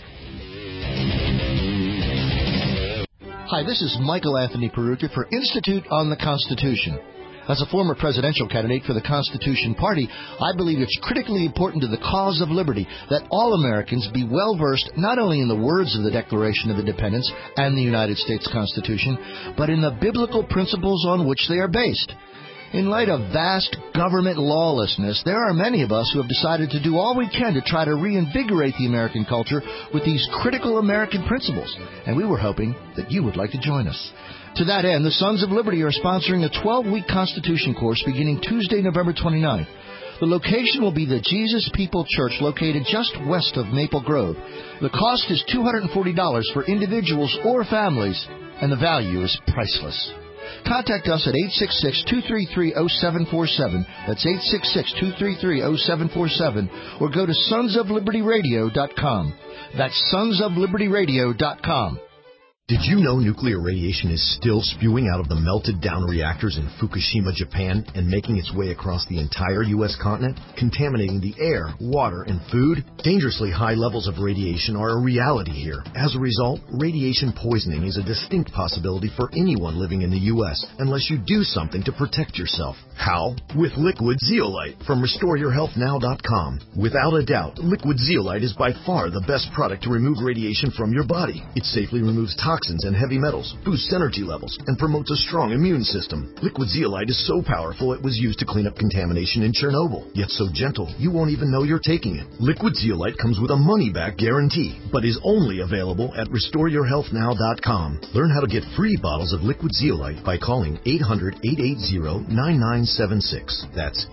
Hi, this is Michael Anthony Perugia for Institute on the Constitution. As a former presidential candidate for the Constitution Party, I believe it's critically important to the cause of liberty that all Americans be well-versed not only in the words of the Declaration of Independence and the United States Constitution, but in the biblical principles on which they are based. In light of vast government lawlessness, there are many of us who have decided to do all we can to try to reinvigorate the American culture with these critical American principles, and we were hoping that you would like to join us. To that end, the Sons of Liberty are sponsoring a 12-week Constitution course beginning Tuesday, November 29th. The location will be the Jesus People Church located just west of Maple Grove. The cost is $240 for individuals or families, and the value is priceless. Contact us at 866-233-0747. That's 866-233-0747. Or go to sonsoflibertyradio.com. That's sonsoflibertyradio.com. Did you know nuclear radiation is still spewing out of the melted down reactors in Fukushima, Japan, and making its way across the entire U.S. continent, contaminating the air, water, and food? Dangerously high levels of radiation are a reality here. As a result, radiation poisoning is a distinct possibility for anyone living in the U.S. unless you do something to protect yourself. How? With Liquid Zeolite from RestoreYourHealthNow.com. Without a doubt, Liquid Zeolite is by far the best product to remove radiation from your body. It safely removes toxins and heavy metals, boosts energy levels, and promotes a strong immune system. Liquid Zeolite is so powerful it was used to clean up contamination in Chernobyl, yet so gentle you won't even know you're taking it. Liquid Zeolite comes with a money-back guarantee, but is only available at RestoreYourHealthNow.com. Learn how to get free bottles of Liquid Zeolite by calling 800-880-9976. That's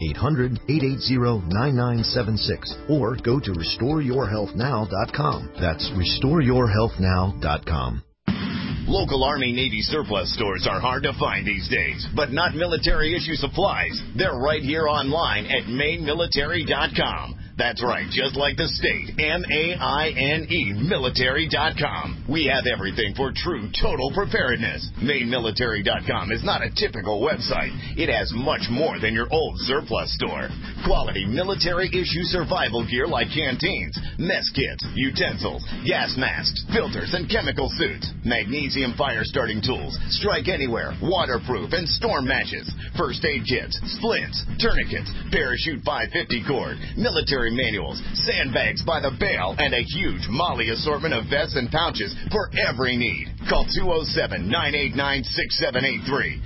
800-880-9976. Or go to RestoreYourHealthNow.com. That's RestoreYourHealthNow.com. Local Army Navy surplus stores are hard to find these days, but not military issue supplies. They're right here online at MaineMilitary.com. That's right, just like the state, MAINE military.com. We have everything for true total preparedness. MaineMilitary.com is not a typical website. It has much more than your old surplus store. Quality military-issue survival gear like canteens, mess kits, utensils, gas masks, filters, and chemical suits, magnesium fire-starting tools, strike anywhere, waterproof, and storm matches, first aid kits, splints, tourniquets, parachute 550 cord, military manuals, sandbags by the bale, and a huge Molly assortment of vests and pouches for every need. Call 207-989-6783,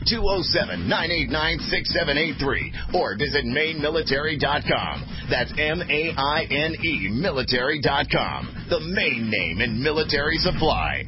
207-989-6783, or visit MaineMilitary.com. That's MAINE military.com, the main name in military supply.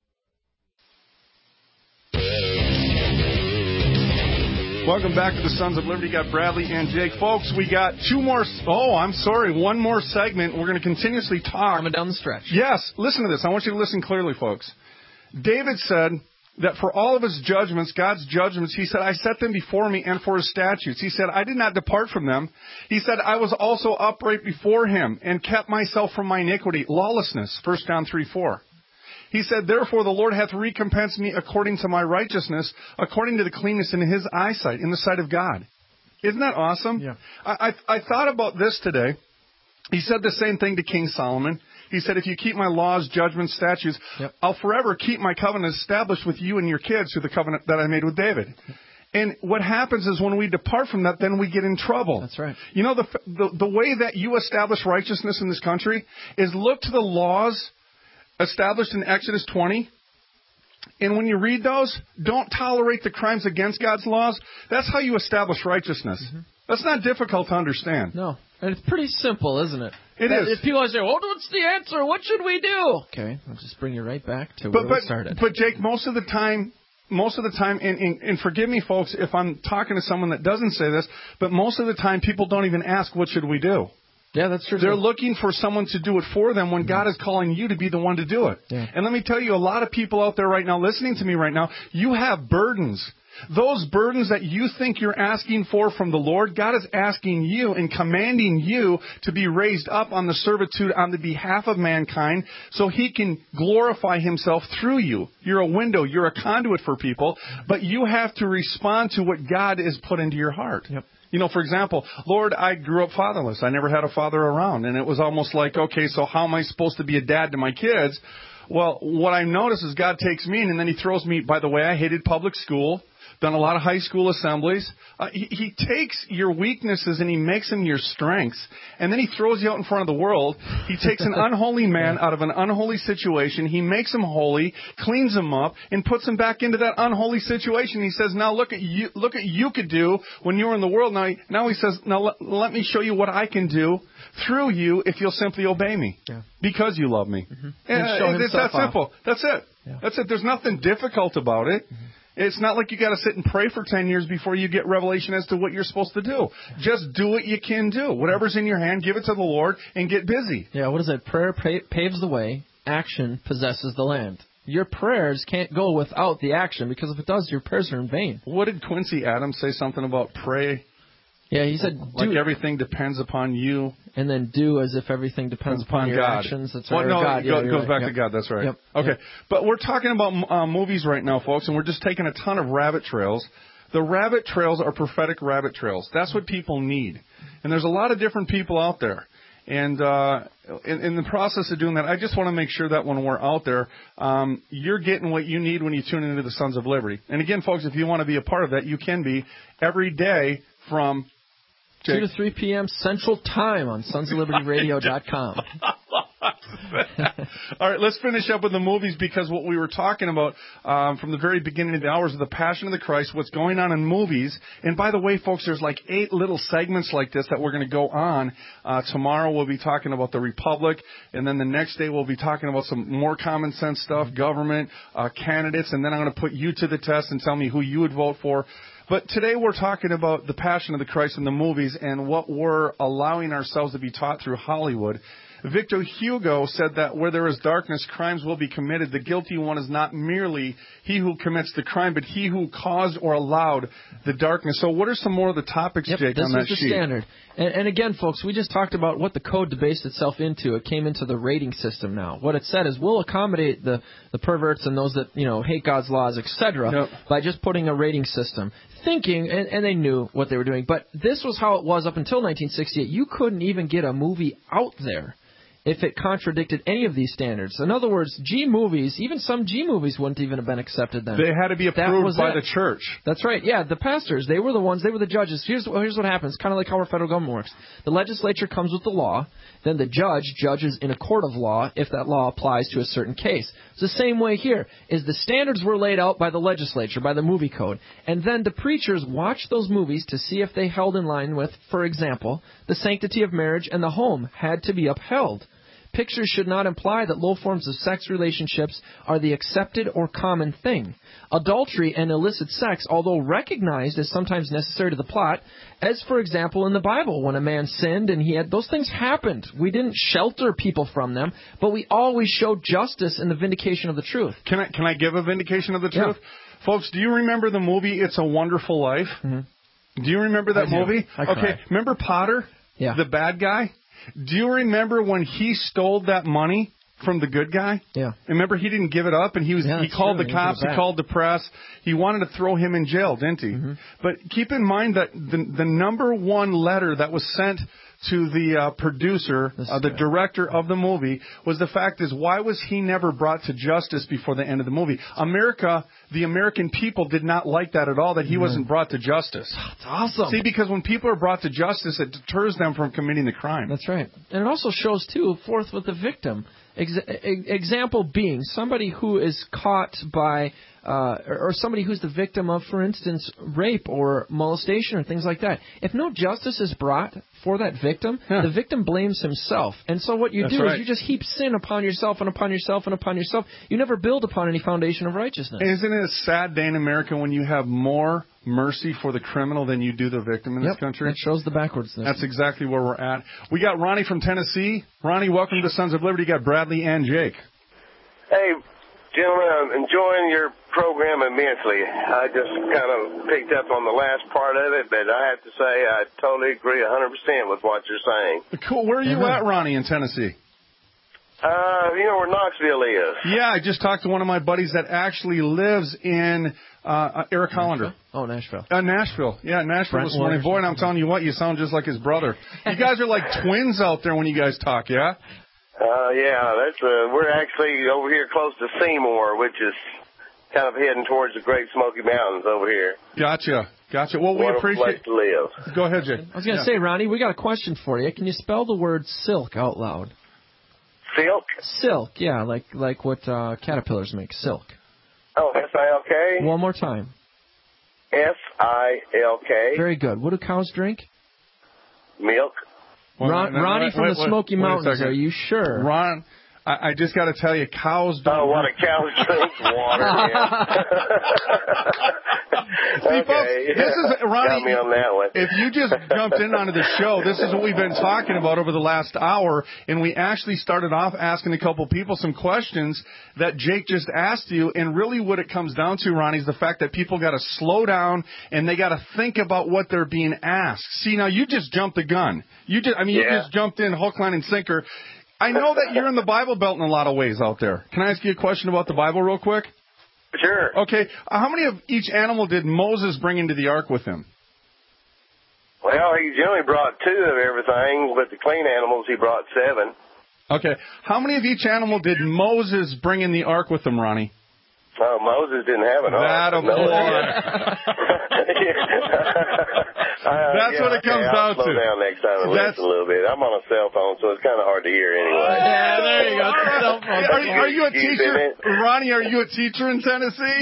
Welcome back to the Sons of Liberty. Got Bradley and Jake. Folks, we got one more segment. We're going to continuously talk. Coming down the stretch. Yes. Listen to this. I want you to listen clearly, folks. David said that for all of his judgments, God's judgments, he said, I set them before me and for his statutes. He said, I did not depart from them. He said, I was also upright before him and kept myself from my iniquity, lawlessness, 1 John 3:4. He said, therefore the Lord hath recompensed me according to my righteousness, according to the cleanness in his eyesight, in the sight of God. Isn't that awesome? Yeah. I thought about this today. He said the same thing to King Solomon. He said, if you keep my laws, judgments, statutes, I'll forever keep my covenant established with you and your kids through the covenant that I made with David. And what happens is when we depart from that, then we get in trouble. That's right. You know, the way that you establish righteousness in this country is look to the laws established in Exodus 20. And when you read those, don't tolerate the crimes against God's laws. That's how you establish righteousness. Mm-hmm. That's not difficult to understand. No. And it's pretty simple, isn't it? It is. If people say, well, what's the answer? What should we do? Okay, I'll just bring you right back to where we started. But Jake, most of the time, and forgive me, folks, if I'm talking to someone that doesn't say this, but most of the time people don't even ask, what should we do? Yeah, that's true. They're looking for someone to do it for them when God is calling you to be the one to do it. Yeah. And let me tell you, a lot of people out there right now listening to me right now, you have burdens. Those burdens that you think you're asking for from the Lord, God is asking you and commanding you to be raised up on the servitude on the behalf of mankind so He can glorify Himself through you. You're a window. You're a conduit for people. But you have to respond to what God has put into your heart. Yep. You know, for example, Lord, I grew up fatherless. I never had a father around. And it was almost like, okay, so how am I supposed to be a dad to my kids? Well, what I notice is God takes me in and then He throws me. By the way, I hated public school. Done a lot of high school assemblies. He takes your weaknesses and He makes them your strengths. And then He throws you out in front of the world. He takes an unholy man out of an unholy situation. He makes him holy, cleans him up, and puts him back into that unholy situation. He says, now look at you could do when you were in the world. Now He says, now let me show you what I can do through you if you'll simply obey me. Yeah. Because you love me. Mm-hmm. And it's that simple. That's it. Yeah. That's it. There's nothing difficult about it. Mm-hmm. It's not like you got to sit and pray for 10 years before you get revelation as to what you're supposed to do. Just do what you can do. Whatever's in your hand, give it to the Lord and get busy. Yeah, what is it? Prayer paves the way. Action possesses the land. Your prayers can't go without the action, because if it does, your prayers are in vain. What did Quincy Adams say something about pray? Yeah, he said, like everything depends upon you. And then do as if everything depends upon your God. actions. That's right. Well, no, God. It goes back to God. That's right. Yep. Okay. Yep. But we're talking about movies right now, folks, and we're just taking a ton of rabbit trails. The rabbit trails are prophetic rabbit trails. That's what people need. And there's a lot of different people out there. And in the process of doing that, I just want to make sure that when we're out there, you're getting what you need when you tune into the Sons of Liberty. And again, folks, if you want to be a part of that, you can be every day from 2 to 3 p.m. Central Time on sonsoflibertyradio.com. All right, let's finish up with the movies, because what we were talking about from the very beginning of the hours of the Passion of the Christ, what's going on in movies. And by the way, folks, there's like 8 little segments like this that we're going to go on. Tomorrow we'll be talking about the Republic, and then the next day we'll be talking about some more common sense stuff, government, candidates, and then I'm going to put you to the test and tell me who you would vote for. But today we're talking about the Passion of the Christ in the movies and what we're allowing ourselves to be taught through Hollywood. Victor Hugo said that where there is darkness, crimes will be committed. The guilty one is not merely he who commits the crime, but he who caused or allowed the darkness. So what are some more of the topics, Jake, on that sheet? This is the standard. And again, folks, we just talked about what the code debased itself into. It came into the rating system now. What it said is we'll accommodate the perverts and those that, hate God's laws, etc., by just putting a rating system. Thinking, and they knew what they were doing, but this was how it was up until 1968. You couldn't even get a movie out there if it contradicted any of these standards. In other words, G movies, even some G movies wouldn't even have been accepted then. They had to be approved by the church. That's right. Yeah, the pastors, they were the ones, they were the judges. Here's what happens, kind of like how our federal government works. The legislature comes with the law, then the judge judges in a court of law if that law applies to a certain case. It's the same way here, is the standards were laid out by the legislature, by the movie code, and then the preachers watched those movies to see if they held in line with, for example, the sanctity of marriage and the home had to be upheld. Pictures should not imply that low forms of sex relationships are the accepted or common thing. Adultery and illicit sex, although recognized as sometimes necessary to the plot, as for example in the Bible, when a man sinned and those things happened. We didn't shelter people from them, but we always showed justice in the vindication of the truth. Can I give a vindication of the truth? Yeah. Folks, do you remember the movie It's a Wonderful Life? Mm-hmm. Do you remember that movie? Okay, remember Potter? Yeah. The bad guy? Do you remember when he stole that money from the good guy? Yeah. Remember, he didn't give it up, and he called the cops, he called the press. He wanted to throw him in jail, didn't he? Mm-hmm. But keep in mind that the number one letter that was sent to the producer, the director of the movie, was the fact is, why was he never brought to justice before the end of the movie? The American people did not like that at all, that he wasn't brought to justice. That's awesome. See, because when people are brought to justice, it deters them from committing the crime. That's right. And it also shows, too, forth with the victim. Example being somebody who is caught by, or somebody who's the victim of, for instance, rape or molestation or things like that. If no justice is brought for that victim, the victim blames himself. And so what you do is you just heap sin upon yourself and upon yourself and upon yourself. You never build upon any foundation of righteousness. Isn't it a sad day in America when you have more mercy for the criminal than you do the victim in this country. That shows the backwards. That's exactly where we're at. We got Ronnie from Tennessee. Ronnie, welcome to Sons of Liberty. You got Bradley and Jake. Hey, gentlemen, I'm enjoying your program immensely. I just kind of picked up on the last part of it, but I have to say I totally agree 100% with what you're saying. Cool. Where are you at, Ronnie, in Tennessee? You know where Knoxville is? Yeah, I just talked to one of my buddies that actually lives in Eric Hollander. Oh, Nashville. Nashville. Yeah, Nashville this morning. Waters. Boy, and I'm telling you what, you sound just like his brother. You guys are like twins out there when you guys talk, yeah? Yeah, that's we're actually over here close to Seymour, which is kind of heading towards the Great Smoky Mountains over here. Gotcha. Well, we appreciate place to live. Go ahead, Jay. I was going to say, Ronnie, we got a question for you. Can you spell the word silk out loud? Silk? Silk, yeah, like what caterpillars make, silk. Oh, S-I-L-K? One more time. S-I-L-K. Very good. What do cows drink? Milk. Ronnie from the Smoky Mountains, are you sure? Ron, I just got to tell you, cows don't... Oh, what a cows drink water, man. See, folks, this is, Ronnie, got me on that one. If you just jumped in onto the show, this is what we've been talking about over the last hour, and we actually started off asking a couple people some questions that Jake just asked you, and really what it comes down to, Ronnie, is the fact that people got to slow down, and they got to think about what they're being asked. See, now you just jumped the gun. You just jumped in hook, line, and sinker. I know that you're in the Bible Belt in a lot of ways out there. Can I ask you a question about the Bible real quick? Sure. Okay. How many of each animal did Moses bring into the ark with him? Well, he generally brought 2 of everything, but the clean animals he brought 7. Okay. How many of each animal did Moses bring in the ark with him, Ronnie? Oh, Moses didn't have an ark. That's what it comes down to. Slow down next time and listen a little bit. I'm on a cell phone, so it's kind of hard to hear anyway. Yeah, there you go. Are you a teacher? Ronnie, are you a teacher in Tennessee?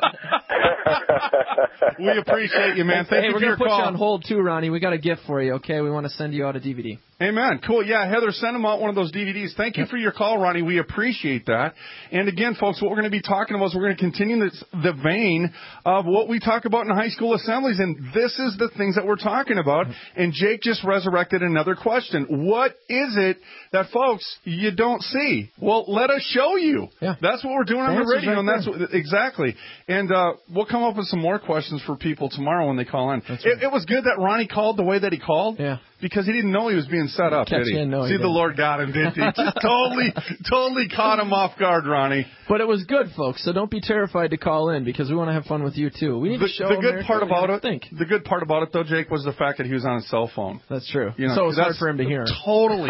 We appreciate you, man. Thank you for your call. We're going to put you on hold, too, Ronnie. We got a gift for you, okay? We want to send you out a DVD. Amen. Cool. Yeah, Heather, send them out one of those DVDs. Thank you for your call, Ronnie. We appreciate that. And again, folks, what we're going to be talking about is we're going to continue the vein of what we talk about in high school assemblies, and this is the things that we're talking about. And Jake just resurrected another question. What is it that, folks, you don't see? Well, let us show you. Yeah. That's what we're doing on the radio, and that's what, exactly. And we'll come up with some more questions for people tomorrow when they call in. Right. It was good that Ronnie called the way that he called. Yeah. Because he didn't know he was being set up, did he? See, the Lord got him, didn't he? Just totally caught him off guard, Ronnie. But it was good, folks, so don't be terrified to call in because we want to have fun with you, too. We need to show the good part about it. Think. The good part about it, though, Jake, was the fact that he was on his cell phone. That's true. You know, so it's hard for him to hear. Totally.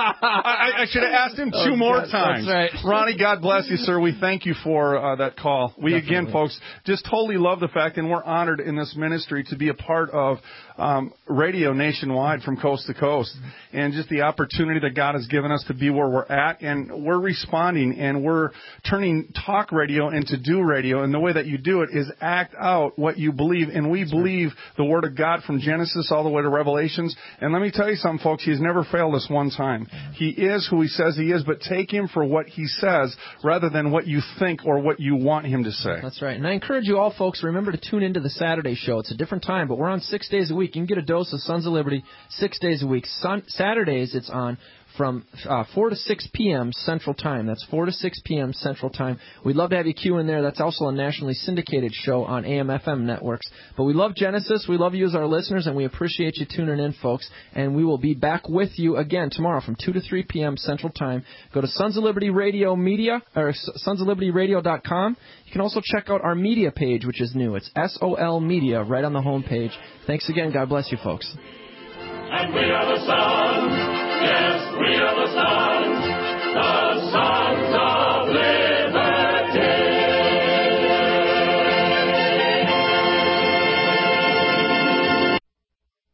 I should have asked him 2 more times. That's right. Ronnie, God bless you, sir. We thank you for that call. We, Definitely. again, folks, just totally love the fact, and we're honored in this ministry to be a part of radio nationwide from coast to coast. And just the opportunity that God has given us to be where we're at. And we're responding, and we're turning talk radio into do radio. And the way that you do it is act out what you believe. And we believe the Word of God from Genesis all the way to Revelations. And let me tell you something, folks. He's never failed us one time. He is who He says He is, but take Him for what He says rather than what you think or what you want Him to say. That's right. And I encourage you all, folks, remember to tune into the Saturday show. It's a different time, but we're on 6 days a week. You can get a dose of Sons of Liberty 6 days a week. Saturdays, it's on from 4 to 6 p.m. Central Time. That's 4 to 6 p.m. Central Time. We'd love to have you cue in there. That's also a nationally syndicated show on AM/FM networks. But we love Genesis. We love you as our listeners, and we appreciate you tuning in, folks. And we will be back with you again tomorrow from 2 to 3 p.m. Central Time. Go to Sons of Liberty Radio Media, or sonsoflibertyradio.com. You can also check out our media page, which is new. It's SOL Media right on the home page. Thanks again. God bless you, folks. And we are the sons, yes, we are the sons.